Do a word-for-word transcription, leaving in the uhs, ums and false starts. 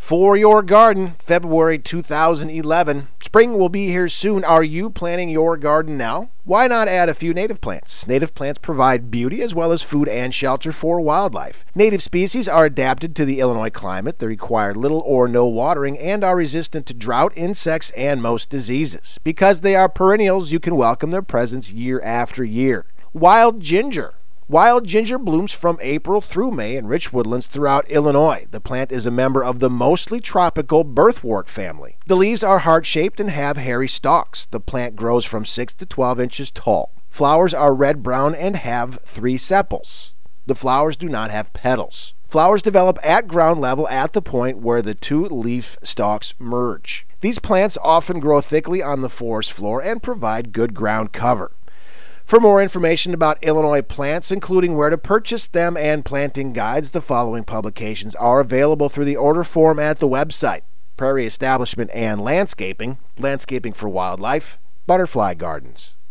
For your garden, February two thousand eleven. Spring will be here soon. Are you planting your garden now? Why not add a few native plants? Native plants provide beauty as well as food and shelter for wildlife. Native species are adapted to the Illinois climate. They require little or no watering and are resistant to drought, insects, and most diseases. Because they are perennials, you can welcome their presence year after year. Wild ginger. Wild ginger blooms from April through May in rich woodlands throughout Illinois. The plant is a member of the mostly tropical birthwort family. The leaves are heart-shaped and have hairy stalks. The plant grows from six to twelve inches tall. Flowers are red-brown and have three sepals. The flowers do not have petals. Flowers develop at ground level at the point where the two leaf stalks merge. These plants often grow thickly on the forest floor and provide good ground cover. For more information about Illinois plants, including where to purchase them and planting guides, the following publications are available through the order form at the website: Prairie Establishment and Landscaping, Landscaping for Wildlife, Butterfly Gardens.